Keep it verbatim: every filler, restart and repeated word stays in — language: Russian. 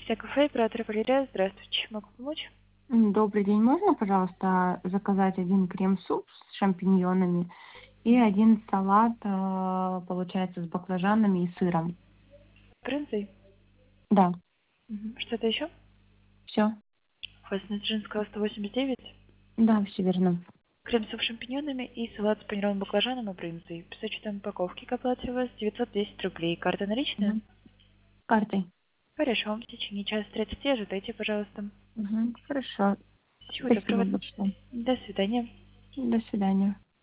Вся кафе, оператор Валерия. Здравствуйте. Чем могу помочь? М, Добрый день. Можно, пожалуйста, заказать один крем-суп с шампиньонами и Мгм. один салат, а, получается, с баклажанами и сыром? Брынзой? Да, Мгм. Что-то еще? все. У вас Дзержинского сто восемьдесят девять. Да, все верно. Крем-суп с шампиньонами и салат с панировым баклажаном и брынзой. С учетом упаковки к оплате у вас девятьсот десять рублей. Карта наличная? Мгм. Картой. Хорошо. В течение часа тридцати ожидайте, пожалуйста. Мгм. Хорошо. Всего Спасибо доброго. большое. До свидания. До свидания.